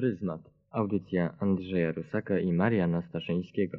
Pryzmat. Audycja Andrzeja Rusaka i Mariana Staszyńskiego.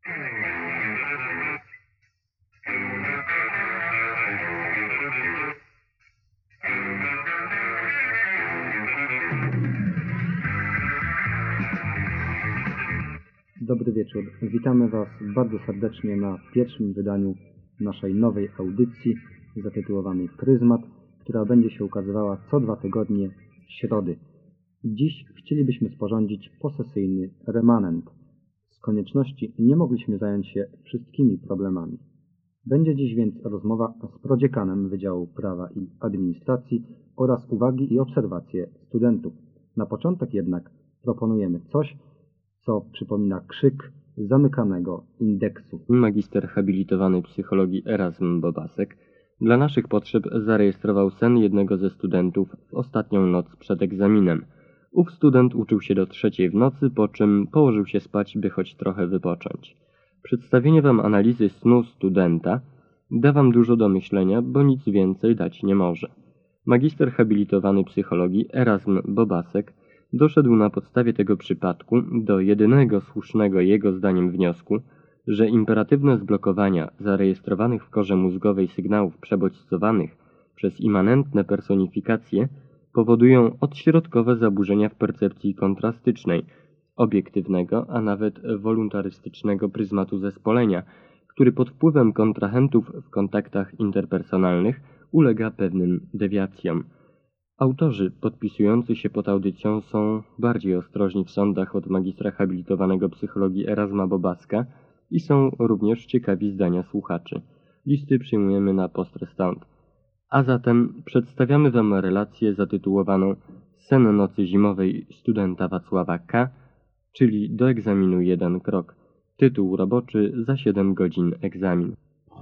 Dobry wieczór. Witamy Was bardzo serdecznie na pierwszym wydaniu naszej nowej audycji zatytułowanej Pryzmat, która będzie się ukazywała co 2 tygodnie w środy. Dziś chcielibyśmy sporządzić posesyjny remanent. Z konieczności nie mogliśmy zająć się wszystkimi problemami. Będzie dziś więc rozmowa z prodziekanem Wydziału Prawa i Administracji oraz uwagi i obserwacje studentów. Na początek jednak proponujemy coś, co przypomina krzyk zamykanego indeksu. Magister habilitowany psychologii Erasm Bobasek dla naszych potrzeb zarejestrował sen jednego ze studentów w ostatnią noc przed egzaminem. Ów student uczył się do 3:00 w nocy, po czym położył się spać, by choć trochę wypocząć. Przedstawienie Wam analizy snu studenta da Wam dużo do myślenia, bo nic więcej dać nie może. Magister habilitowany psychologii Erasm Bobasek doszedł na podstawie tego przypadku do jedynego słusznego jego zdaniem wniosku, że imperatywne zblokowania zarejestrowanych w korze mózgowej sygnałów przebodźcowanych przez immanentne personifikacje powodują odśrodkowe zaburzenia w percepcji kontrastycznej, obiektywnego, a nawet woluntarystycznego pryzmatu zespolenia, który pod wpływem kontrahentów w kontaktach interpersonalnych ulega pewnym dewiacjom. Autorzy podpisujący się pod audycją są bardziej ostrożni w sądach od magistra habilitowanego psychologii Erasma Bobaska i są również ciekawi zdania słuchaczy. Listy przyjmujemy na post-restante. A zatem przedstawiamy Wam relację zatytułowaną Sen nocy zimowej studenta Wacława K., czyli do egzaminu 1 krok. Tytuł roboczy: za 7 godzin egzamin.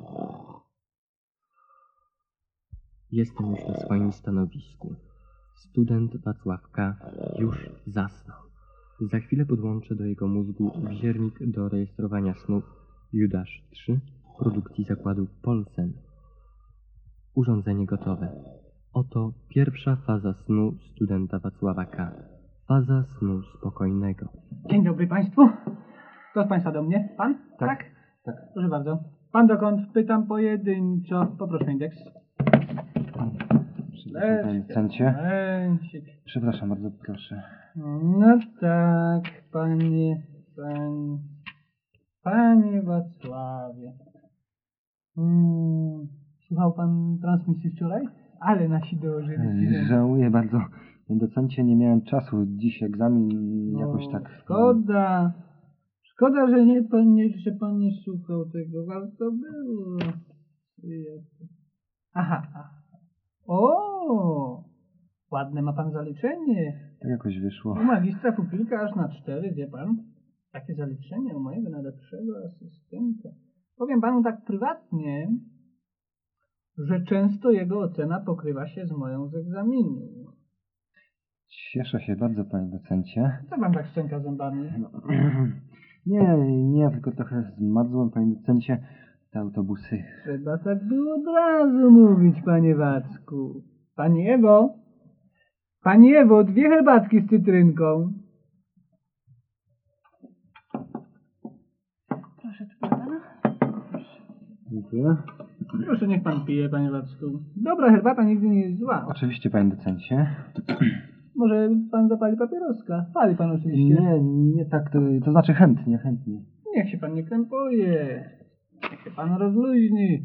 Jestem już na swoim stanowisku. Student Wacław K. już zasnął. Za chwilę podłączę do jego mózgu wziernik do rejestrowania snów Judasz 3 produkcji zakładu Polsen. Urządzenie gotowe. Oto pierwsza faza snu studenta Wacława K. Faza snu spokojnego. Dzień dobry Państwu. Kto z Państwa do mnie? Pan? Tak. Proszę bardzo. Pan dokąd? Pytam pojedynczo. Poproszę indeks. Przepraszam, panie docencie. Przepraszam bardzo, proszę. No tak, panie Wacławie. Słuchał Pan transmisji wczoraj? Ale nasi dołożyli. Żałuję bardzo, panie docencie, nie miałem czasu. Dziś egzamin jakoś tak... Szkoda, że że pan nie słuchał tego. Warto było. Aha. O! Ładne ma pan zaliczenie. Tak jakoś wyszło. U magistra pupilka aż na 4, wie pan? Takie zaliczenie u mojego najlepszego asystenta. Powiem panu tak prywatnie, że często jego ocena pokrywa się z moją z egzaminu. Cieszę się bardzo, panie docencie. Co pan tak szczęka zębami? Nie, tylko trochę zmarzłem, panie docencie, te autobusy. Trzeba tak było od razu mówić, panie Wacku. Pani Ewo, 2 herbatki z cytrynką. Proszę, tu pana. Dziękuję. Proszę, niech pan pije, panie Wacku. Dobra herbata nigdy nie jest zła. Oczywiście, panie docencie. Może pan zapali papieroska? Pali pan oczywiście. Nie tak, to znaczy chętnie. Niech się pan nie krępuje. Niech się pan rozluźni.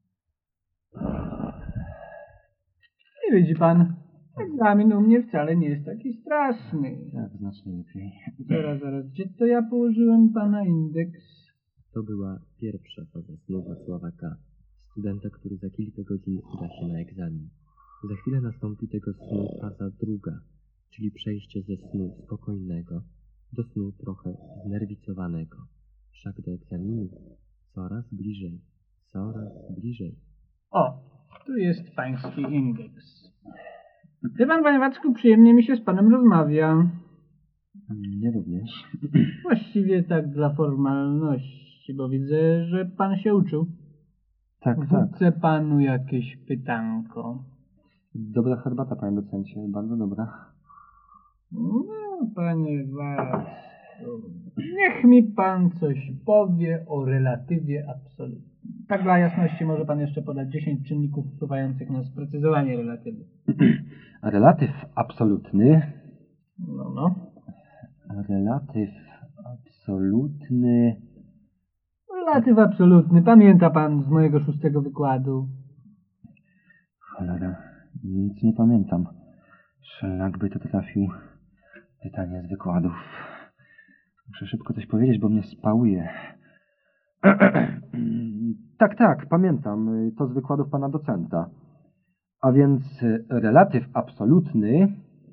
I widzi pan, egzamin u mnie wcale nie jest taki straszny. Tak, znacznie lepiej. Zaraz, gdzie to ja położyłem pana indeks? To była pierwsza faza snu Wacława K., studenta, który za kilka godzin uda się na egzamin. Za chwilę nastąpi tego snu faza druga, czyli przejście ze snu spokojnego do snu trochę znerwicowanego. Wszak do egzaminu coraz bliżej. O, tu jest pański indeks. Wie pan, panie Wacku, przyjemnie mi się z panem rozmawia. Mnie również. Właściwie tak dla formalności, bo widzę, że pan się uczył. Tak. Wrzucę panu jakieś pytanko. Dobra herbata, panie docencie, bardzo dobra. No, Panie Wacku, niech mi pan coś powie o relatywie absolutnym. Tak dla jasności może pan jeszcze podać 10 czynników wpływających na sprecyzowanie relatywu. Relatyw absolutny. No. Relatyw absolutny. Relatyw absolutny. Pamięta pan z mojego 6. wykładu? Cholera, nic nie pamiętam. Szlak by to trafił. Pytanie z wykładów. Muszę szybko coś powiedzieć, bo mnie spałuje. Tak, pamiętam. To z wykładów pana docenta. A więc relatyw absolutny.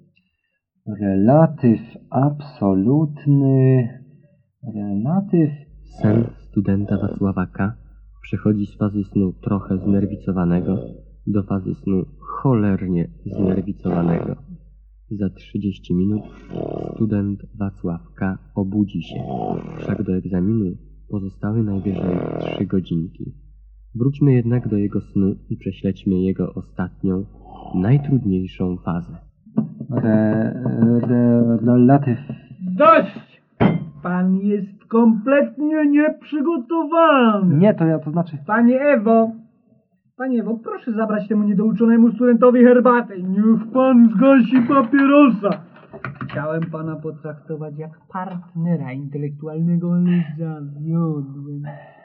Sen studenta Wacława K. przechodzi z fazy snu trochę znerwicowanego do fazy snu cholernie znerwicowanego. Za 30 minut student Wacław K. obudzi się, wszak do egzaminu pozostały najwyżej 3 godzinki. Wróćmy jednak do jego snu i prześledźmy jego ostatnią, najtrudniejszą fazę. Relatyw. Dość! Pan jest kompletnie nieprzygotowany. Nie, to znaczy... Panie Ewo, proszę zabrać temu niedouczonemu studentowi herbatę. Niech pan zgasi papierosa. Chciałem pana potraktować jak partnera intelektualnego, ale zawiodłem.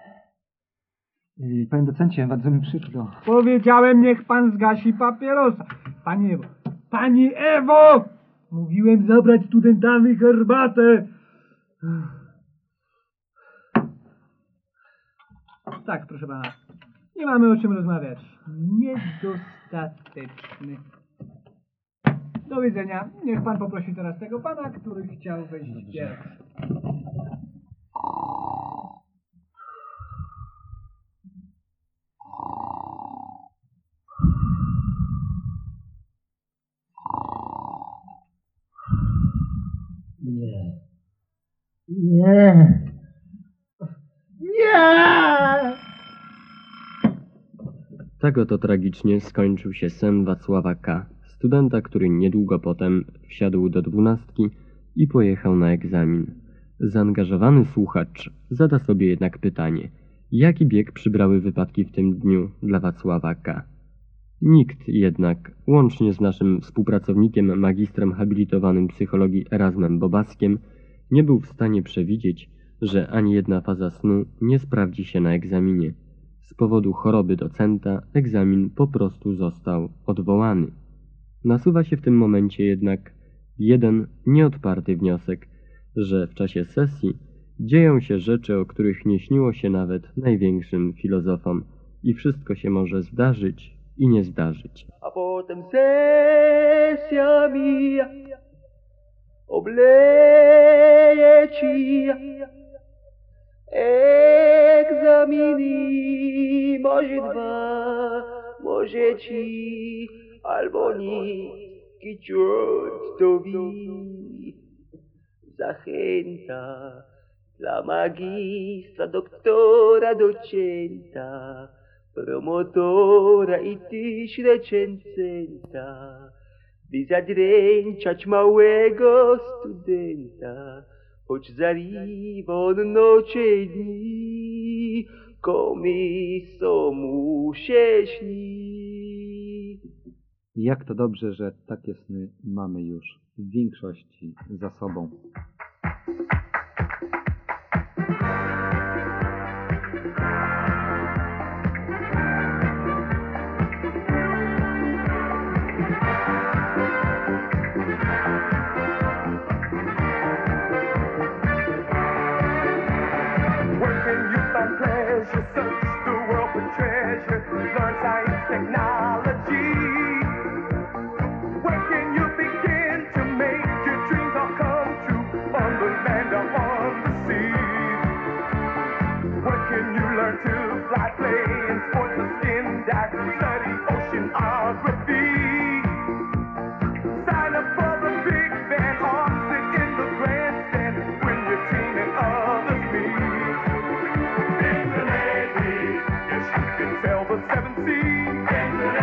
Panie docencie, bardzo mi przykro. Powiedziałem, niech pan zgasi papierosa. Pani Ewo! Mówiłem zabrać studentowi herbatę. Tak, proszę pana. Nie mamy o czym rozmawiać. Niedostateczny. Do widzenia. Niech pan poprosi teraz tego pana, który chciał wejść pierwszy. Nie. Tak oto tragicznie skończył się sen Wacława K., studenta, który niedługo potem wsiadł do 12 i pojechał na egzamin. Zaangażowany słuchacz zada sobie jednak pytanie, jaki bieg przybrały wypadki w tym dniu dla Wacława K. Nikt jednak, łącznie z naszym współpracownikiem, magistrem habilitowanym psychologii Erasmem Bobaskiem, nie był w stanie przewidzieć, że ani jedna faza snu nie sprawdzi się na egzaminie. Z powodu choroby docenta egzamin po prostu został odwołany. Nasuwa się w tym momencie jednak jeden nieodparty wniosek, że w czasie sesji dzieją się rzeczy, o których nie śniło się nawet największym filozofom i wszystko się może zdarzyć i nie zdarzyć. A potem sesja mija, obleje ci egzaminy, może 2, może 3, albo nic, ciut to wi. Zachęta dla magistra, doktora, docenta, promotora i tyś recenzenta, by zadręczać małego studenta, choć zariwa on nocie dni, komiso mu się śni. Jak to dobrze, że takie sny mamy już w większości za sobą.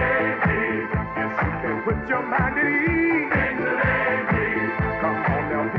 Put your mind at ease. Come on now.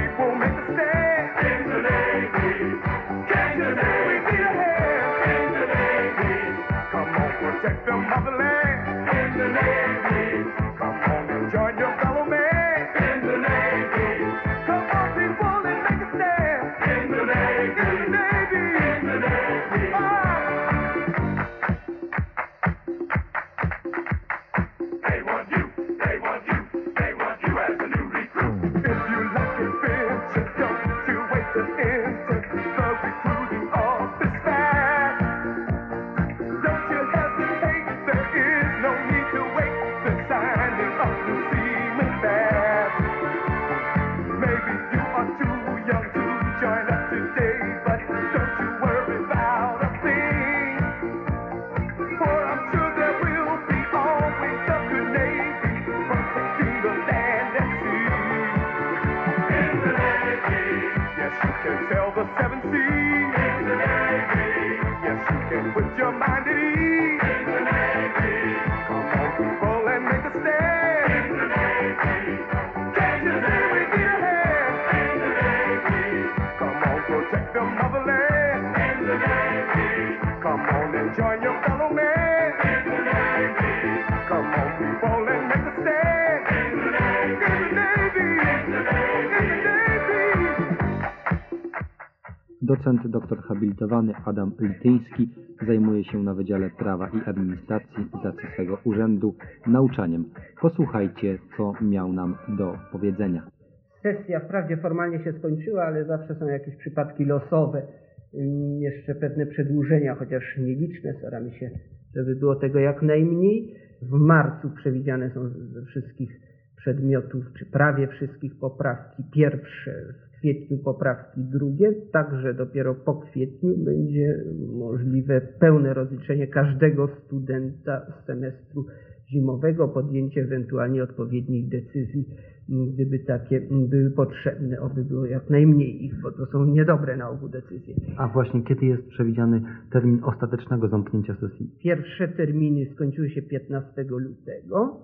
Docent doktor habilitowany Adam Lityński zajmuje się na Wydziale Prawa i Administracji z racji swego urzędu nauczaniem. Posłuchajcie, co miał nam do powiedzenia. Sesja wprawdzie formalnie się skończyła, ale zawsze są jakieś przypadki losowe, jeszcze pewne przedłużenia, chociaż nieliczne. Staramy się, żeby było tego jak najmniej. W marcu przewidziane są ze wszystkich przedmiotów, czy prawie wszystkich poprawki pierwsze, w kwietniu poprawki drugie, także dopiero po kwietniu będzie możliwe pełne rozliczenie każdego studenta z semestru zimowego, podjęcie ewentualnie odpowiednich decyzji, gdyby takie były potrzebne, oby było jak najmniej ich, bo to są niedobre na ogół decyzje. A właśnie kiedy jest przewidziany termin ostatecznego zamknięcia sesji? Pierwsze terminy skończyły się 15 lutego.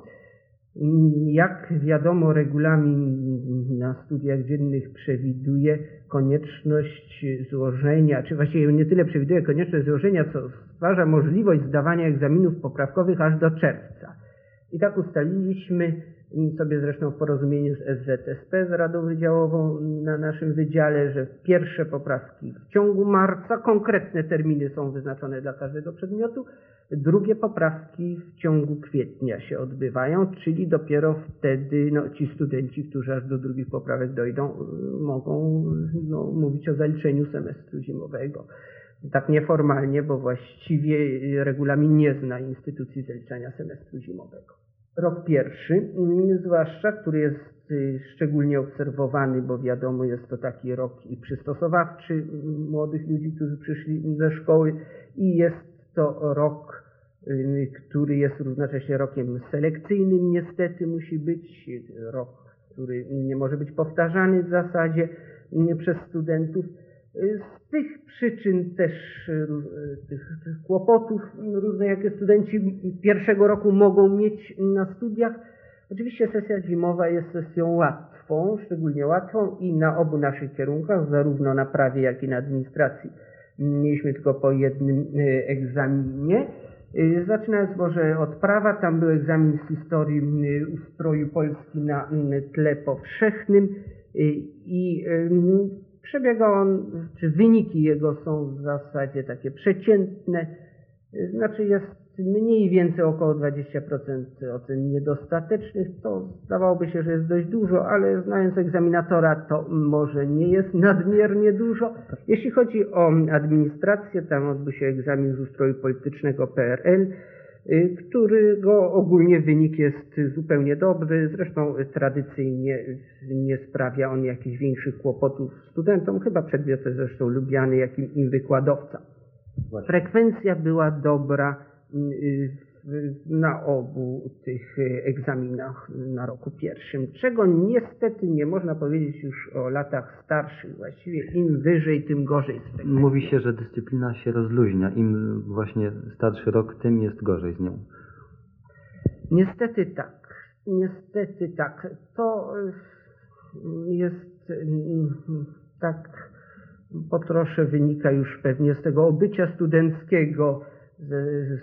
Jak wiadomo, regulamin na studiach dziennych przewiduje konieczność złożenia, czy właściwie nie tyle przewiduje konieczność złożenia, co stwarza możliwość zdawania egzaminów poprawkowych aż do czerwca. I tak ustaliliśmy sobie zresztą w porozumieniu z SZSP, z Radą Wydziałową na naszym wydziale, że pierwsze poprawki w ciągu marca, konkretne terminy są wyznaczone dla każdego przedmiotu, drugie poprawki w ciągu kwietnia się odbywają, czyli dopiero wtedy ci studenci, którzy aż do drugich poprawek dojdą, mogą mówić o zaliczeniu semestru zimowego. Tak nieformalnie, bo właściwie regulamin nie zna instytucji zaliczania semestru zimowego. Rok pierwszy, zwłaszcza, który jest szczególnie obserwowany, bo wiadomo, jest to taki rok i przystosowawczy młodych ludzi, którzy przyszli ze szkoły, i jest to rok, który jest równocześnie rokiem selekcyjnym, niestety musi być, rok, który nie może być powtarzany w zasadzie przez studentów. Z tych przyczyn też, tych kłopotów różne, jakie studenci pierwszego roku mogą mieć na studiach. Oczywiście sesja zimowa jest sesją łatwą, szczególnie łatwą i na obu naszych kierunkach, zarówno na prawie, jak i na administracji. Mieliśmy tylko po jednym egzaminie. Zaczynając może od prawa, tam był egzamin z historii ustroju Polski na tle powszechnym i przebiegał on, czy wyniki jego są w zasadzie takie przeciętne, znaczy jest mniej więcej około 20% ocen niedostatecznych, to zdawałoby się, że jest dość dużo, ale znając egzaminatora, to może nie jest nadmiernie dużo. Jeśli chodzi o administrację, tam odbył się egzamin z ustroju politycznego PRL, którego ogólnie wynik jest zupełnie dobry, zresztą tradycyjnie nie sprawia on jakichś większych kłopotów studentom, chyba przedmiot jest zresztą lubiany jak i wykładowca. Frekwencja była dobra na obu tych egzaminach na roku pierwszym, czego niestety nie można powiedzieć już o latach starszych. Właściwie im wyżej, tym gorzej z frekwencją. Mówi się, że dyscyplina się rozluźnia. Im właśnie starszy rok, tym jest gorzej z nią. Niestety tak. Niestety tak. To jest tak po trosze wynika już pewnie z tego obycia studenckiego, z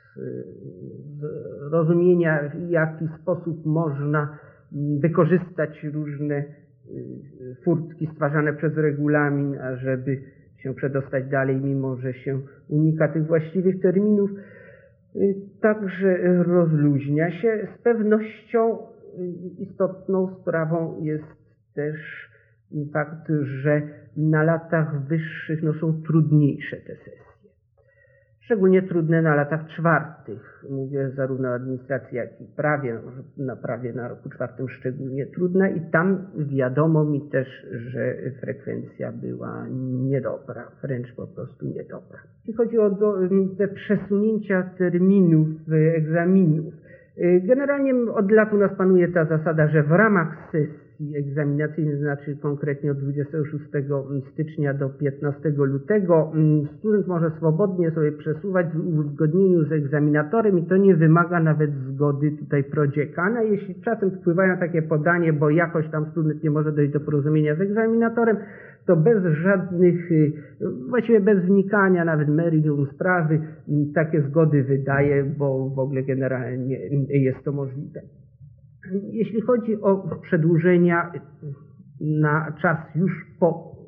rozumienia, w jaki sposób można wykorzystać różne furtki stwarzane przez regulamin, ażeby się przedostać dalej, mimo że się unika tych właściwych terminów. Także rozluźnia się. Z pewnością istotną sprawą jest też fakt, że na latach wyższych są trudniejsze te sesje. Szczególnie trudne na latach czwartych. Mówię zarówno o administracji, jak i prawie. Na prawie na roku czwartym szczególnie trudna i tam wiadomo mi też, że frekwencja była niedobra, wręcz po prostu niedobra. Jeśli chodzi o te przesunięcia terminów egzaminów, generalnie od lat u nas panuje ta zasada, że w ramach sesji egzaminacyjnych, znaczy konkretnie od 26 stycznia do 15 lutego, student może swobodnie sobie przesuwać w uzgodnieniu z egzaminatorem i to nie wymaga nawet zgody tutaj prodziekana. Jeśli czasem wpływają takie podanie, bo jakoś tam student nie może dojść do porozumienia z egzaminatorem, to bez żadnych, właściwie bez wnikania nawet meritum sprawy, takie zgody wydaje, bo w ogóle generalnie jest to możliwe. Jeśli chodzi o przedłużenia na czas już po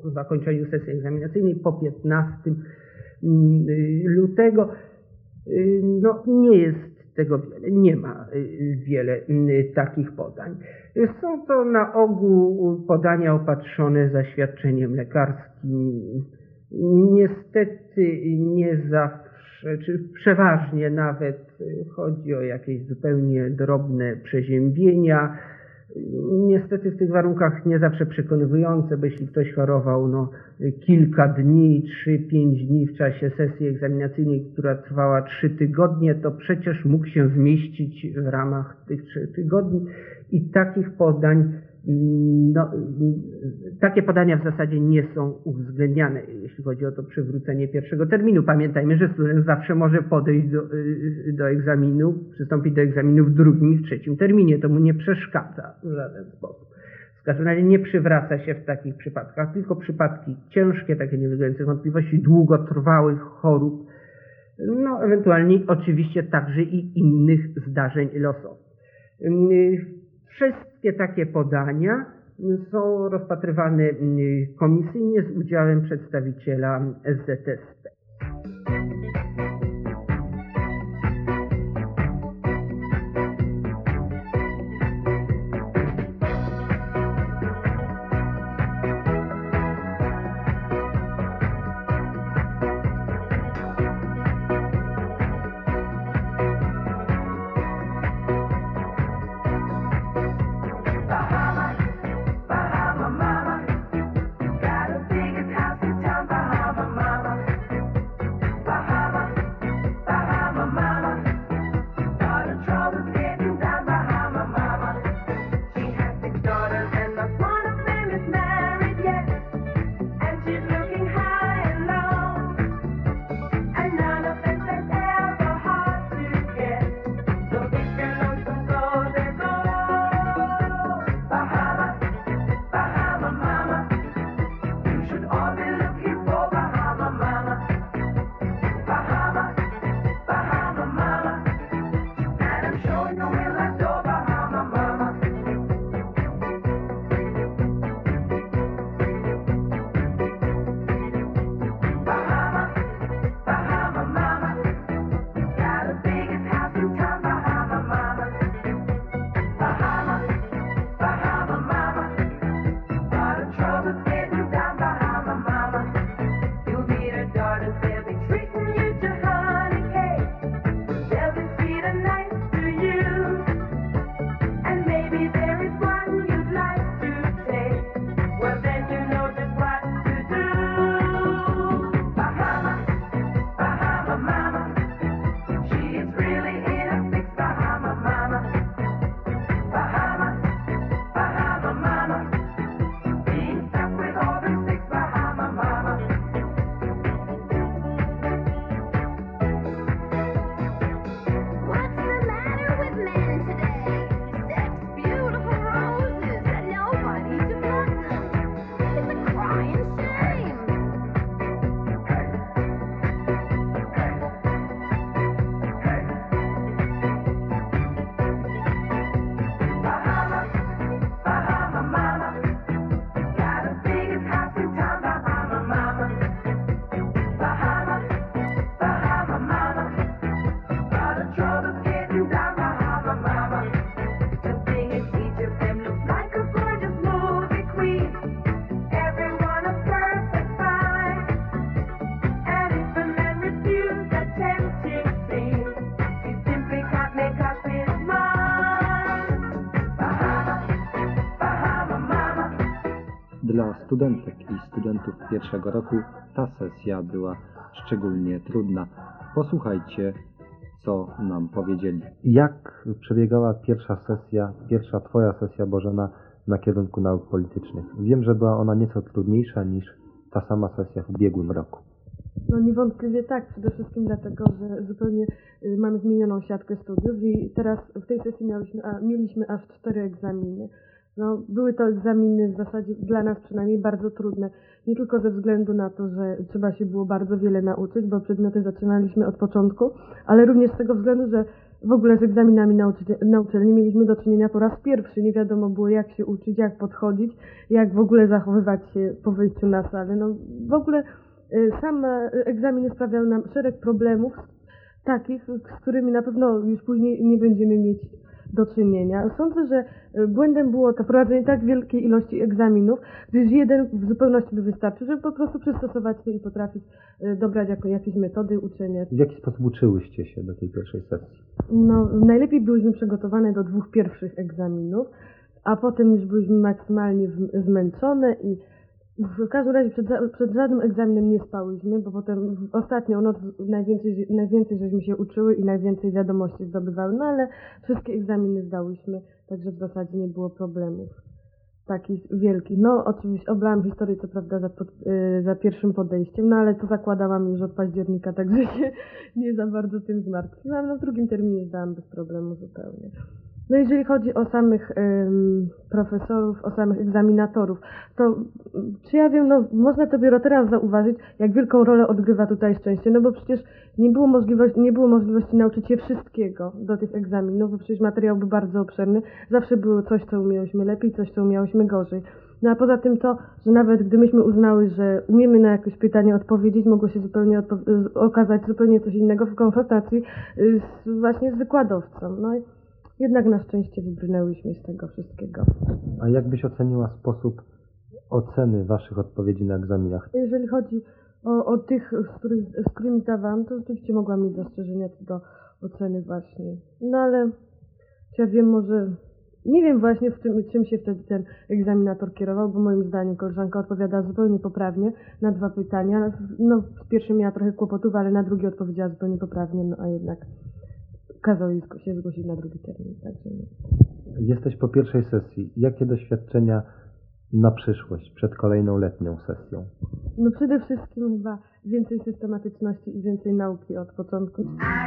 zakończeniu sesji egzaminacyjnej, po 15 lutego. No, nie jest tego wiele, nie ma wiele takich podań. Są to na ogół podania opatrzone zaświadczeniem lekarskim. Niestety nie zawsze, czy przeważnie nawet chodzi o jakieś zupełnie drobne przeziębienia. Niestety w tych warunkach nie zawsze przekonywujące, bo jeśli ktoś chorował kilka dni, 3-5 dni w czasie sesji egzaminacyjnej, która trwała 3 tygodnie, to przecież mógł się zmieścić w ramach tych 3 tygodni i takich podań, takie podania w zasadzie nie są uwzględniane, jeśli chodzi o to przywrócenie pierwszego terminu. Pamiętajmy, że student zawsze może podejść do egzaminu, przystąpić do egzaminu w 2. i w 3. terminie. To mu nie przeszkadza w żaden sposób. W każdym razie nie przywraca się w takich przypadkach, tylko przypadki ciężkie, takie nie ulegające wątpliwości, długotrwałych chorób, ewentualnie oczywiście także i innych zdarzeń losowych. Wszystkie takie podania są rozpatrywane komisyjnie z udziałem przedstawiciela SZSP. Dla studentek i studentów pierwszego roku ta sesja była szczególnie trudna. Posłuchajcie, co nam powiedzieli. Jak przebiegała pierwsza Twoja sesja, Bożena, na kierunku nauk politycznych? Wiem, że była ona nieco trudniejsza niż ta sama sesja w ubiegłym roku. No niewątpliwie tak, przede wszystkim dlatego, że zupełnie mamy zmienioną siatkę studiów i teraz w tej sesji mieliśmy aż 4 egzaminy. No, były to egzaminy w zasadzie dla nas przynajmniej bardzo trudne. Nie tylko ze względu na to, że trzeba się było bardzo wiele nauczyć, bo przedmioty zaczynaliśmy od początku, ale również z tego względu, że w ogóle z egzaminami na uczelni mieliśmy do czynienia po raz pierwszy. Nie wiadomo było, jak się uczyć, jak podchodzić, jak w ogóle zachowywać się po wyjściu na salę. No, w ogóle same egzaminy sprawiały nam szereg problemów takich, z którymi na pewno już później nie będziemy mieć do czynienia. Sądzę, że błędem było to prowadzenie tak wielkiej ilości egzaminów, gdyż jeden w zupełności by wystarczył, żeby po prostu przystosować się i potrafić dobrać jakieś metody uczenia. W jaki sposób uczyłyście się do tej pierwszej sesji? No, najlepiej byłyśmy przygotowane do 2 pierwszych egzaminów, a potem już byliśmy maksymalnie zmęczone i w każdym razie przed żadnym egzaminem nie spałyśmy, bo potem w ostatnią noc najwięcej żeśmy się uczyły i najwięcej wiadomości zdobywały, no ale wszystkie egzaminy zdałyśmy, także w zasadzie nie było problemów takich wielkich. No oczywiście oblałam historię co prawda za pierwszym podejściem, no ale to zakładałam już od października, także się nie za bardzo tym zmartwiłam. No w drugim terminie zdałam bez problemu zupełnie. No jeżeli chodzi o samych profesorów, o samych egzaminatorów, to czy ja wiem, no można dopiero teraz zauważyć, jak wielką rolę odgrywa tutaj szczęście, no bo przecież nie było możliwości nauczyć się wszystkiego do tych egzaminów, bo przecież materiał był bardzo obszerny, zawsze było coś, co umiałyśmy lepiej, coś, co umiałyśmy gorzej. No a poza tym to, że nawet gdy myśmy uznały, że umiemy na jakieś pytanie odpowiedzieć, mogło się zupełnie okazać zupełnie coś innego w konfrontacji właśnie z wykładowcą. No i jednak na szczęście wybrnęłyśmy z tego wszystkiego. A jak byś oceniła sposób oceny waszych odpowiedzi na egzaminach? Jeżeli chodzi o tych, z którymi zdawałam, to rzeczywiście mogłam mieć zastrzeżenia co do oceny właśnie. No ale ja wiem, może nie wiem właśnie czym się wtedy ten egzaminator kierował, bo moim zdaniem koleżanka odpowiadała zupełnie poprawnie na 2 pytania. No z pierwszym miała trochę kłopotów, ale na drugie odpowiedziała zupełnie poprawnie, no a jednak kazał jej się zgłosić na drugi termin. Także nie. Jesteś po pierwszej sesji. Jakie doświadczenia na przyszłość, przed kolejną letnią sesją? No przede wszystkim chyba więcej systematyczności i więcej nauki od początku.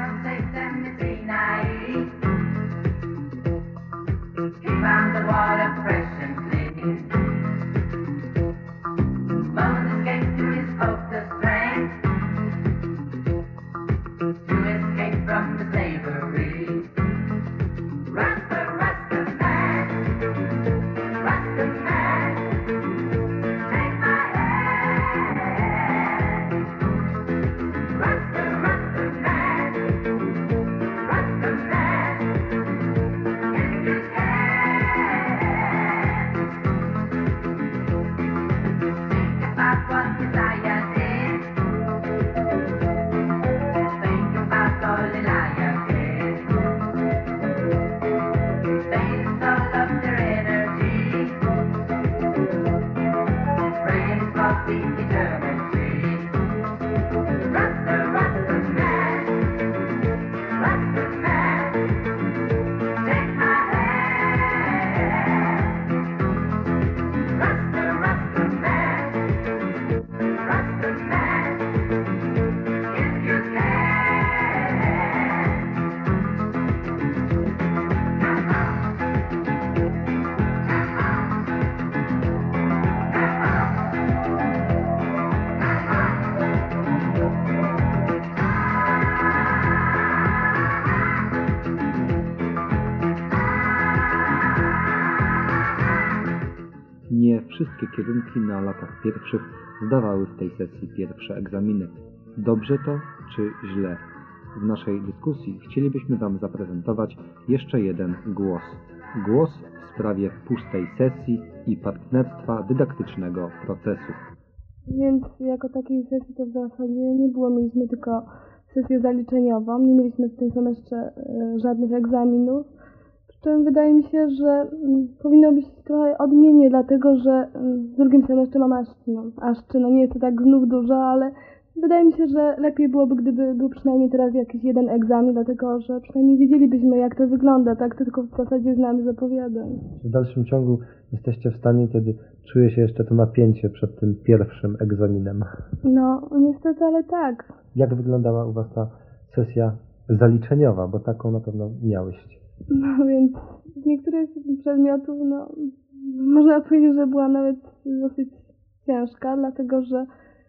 Nie wszystkie kierunki na latach pierwszych zdawały w tej sesji pierwsze egzaminy. Dobrze to czy źle? W naszej dyskusji chcielibyśmy Wam zaprezentować jeszcze jeden głos. Głos w sprawie pustej sesji i partnerstwa dydaktycznego procesu. Więc jako takiej sesji to w zasadzie nie było. Mieliśmy tylko sesję zaliczeniową, nie mieliśmy w tym semestrze żadnych egzaminów. Przy czym wydaje mi się, że powinno być trochę odmiennie, dlatego że w drugim semestrze mam aż 3, no nie jest to tak znów dużo, ale wydaje mi się, że lepiej byłoby, gdyby był przynajmniej teraz jakiś jeden egzamin, dlatego że przynajmniej wiedzielibyśmy, jak to wygląda, tak? To tylko w zasadzie znamy z opowiadań. W dalszym ciągu jesteście w stanie, kiedy czuje się jeszcze to napięcie przed tym pierwszym egzaminem. No, niestety, ale tak. Jak wyglądała u Was ta sesja zaliczeniowa, bo taką na pewno miałyście? No więc z niektórych przedmiotów, no, można powiedzieć, że była nawet dosyć ciężka, dlatego że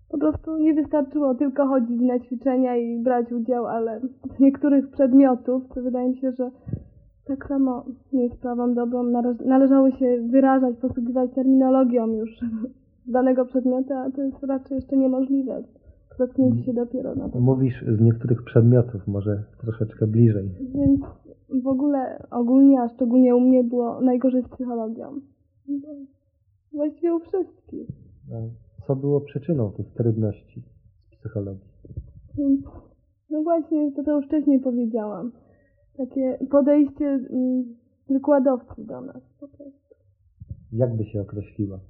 Po prostu nie wystarczyło tylko chodzić na ćwiczenia i brać udział, ale z niektórych przedmiotów, to wydaje mi się, że tak samo nie jest sprawą dobrą, należało się wyrażać, posługiwać terminologią już danego przedmiotu, a to jest raczej jeszcze niemożliwe. Dotknięcie się dopiero na to. Mówisz z niektórych przedmiotów, może troszeczkę bliżej. Więc w ogóle ogólnie, a szczególnie u mnie było najgorzej z psychologią. Właściwie u wszystkich. Co było przyczyną tych trudności z psychologii? Więc, no właśnie, to już wcześniej powiedziałam. Takie podejście wykładowcy do nas po prostu. Jak by się określiła?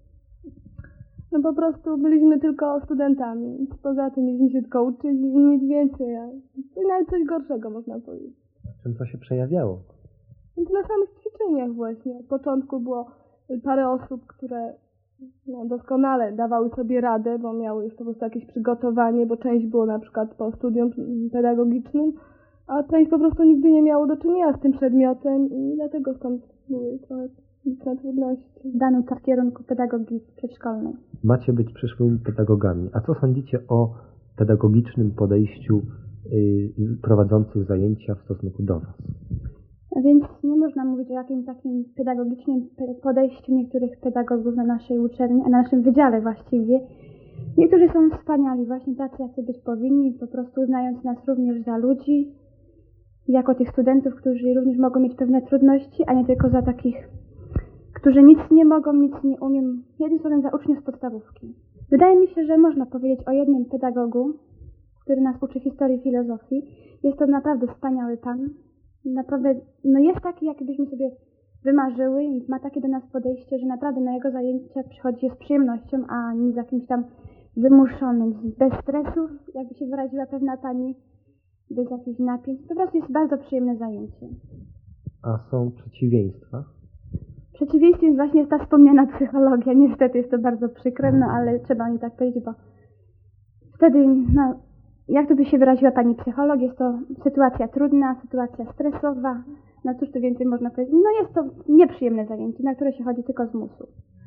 No po prostu byliśmy tylko studentami. Poza tym mieliśmy się tylko uczyć i nic więcej. To nawet coś gorszego można powiedzieć. Czym to się przejawiało? Więc na samych ćwiczeniach właśnie. Od początku było parę osób, które doskonale dawały sobie radę, bo miały już po prostu jakieś przygotowanie, bo część było na przykład po studium pedagogicznym, a część po prostu nigdy nie miało do czynienia z tym przedmiotem i dlatego stąd były trochę liczne trudności. Daną w kierunku pedagogii przedszkolnej. Macie być przyszłymi pedagogami. A co sądzicie o pedagogicznym podejściu prowadzących zajęcia w stosunku do Was? A więc nie można mówić o jakimś takim pedagogicznym podejściu niektórych pedagogów na naszej uczelni, a na naszym wydziale właściwie. Niektórzy są wspaniali, właśnie tacy, jacy być powinni, po prostu uznając nas również za ludzi, jako tych studentów, którzy również mogą mieć pewne trudności, a nie tylko za takich, którzy nic nie mogą, nic nie umieją, jednym słowem za uczniów z podstawówki. Wydaje mi się, że można powiedzieć o jednym pedagogu, który nas uczy historii filozofii. Jest to naprawdę wspaniały pan. Naprawdę, no jest taki, jaki byśmy sobie wymarzyły i ma takie do nas podejście, że naprawdę na jego zajęcia przychodzi z przyjemnością, a nie z jakimś tam wymuszonym, bez stresów, jakby się wyraziła pewna pani, bez jakichś napięć. Po prostu jest bardzo przyjemne zajęcie. A są przeciwieństwa? Przeciwieństwem właśnie jest ta wspomniana psychologia. Niestety jest to bardzo przykre, no ale trzeba o niej tak powiedzieć, bo wtedy, no, jak to by się wyraziła pani psycholog, jest to sytuacja trudna, sytuacja stresowa. No cóż tu więcej można powiedzieć? No jest to nieprzyjemne zajęcie, na które się chodzi tylko z musu.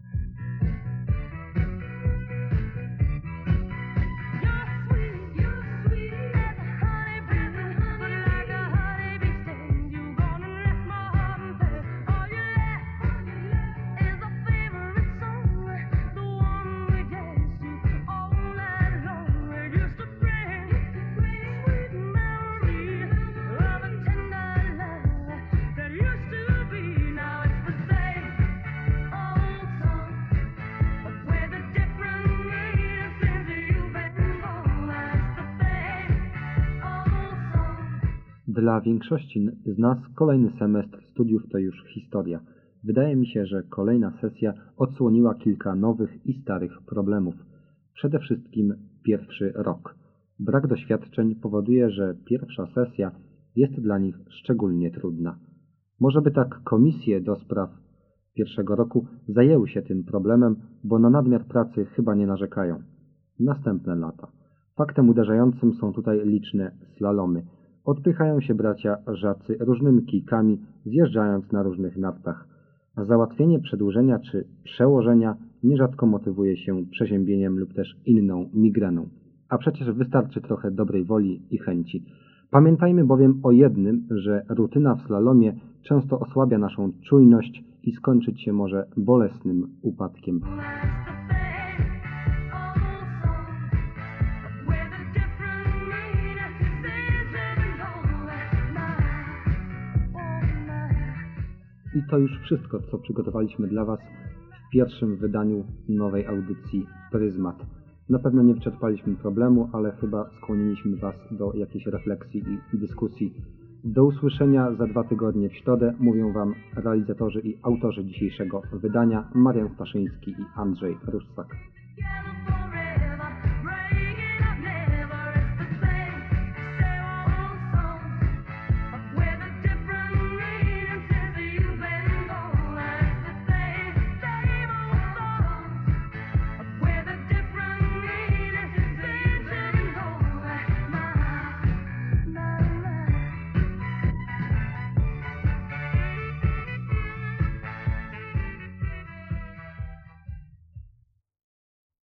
Dla większości z nas kolejny semestr studiów to już historia. Wydaje mi się, że kolejna sesja odsłoniła kilka nowych i starych problemów. Przede wszystkim pierwszy rok. Brak doświadczeń powoduje, że pierwsza sesja jest dla nich szczególnie trudna. Może by tak komisje do spraw pierwszego roku zajęły się tym problemem, bo na nadmiar pracy chyba nie narzekają. Następne lata. Faktem uderzającym są tutaj liczne slalomy. Odpychają się bracia Żacy różnymi kijkami, zjeżdżając na różnych nartach. A załatwienie przedłużenia czy przełożenia nierzadko motywuje się przeziębieniem lub też inną migreną. A przecież wystarczy trochę dobrej woli i chęci. Pamiętajmy bowiem o jednym, że rutyna w slalomie często osłabia naszą czujność i skończyć się może bolesnym upadkiem. I to już wszystko, co przygotowaliśmy dla Was w pierwszym wydaniu nowej audycji Pryzmat. Na pewno nie wyczerpaliśmy problemu, ale chyba skłoniliśmy Was do jakiejś refleksji i dyskusji. Do usłyszenia za 2 tygodnie w środę. Mówią Wam realizatorzy i autorzy dzisiejszego wydania Marian Staszyński i Andrzej Russak.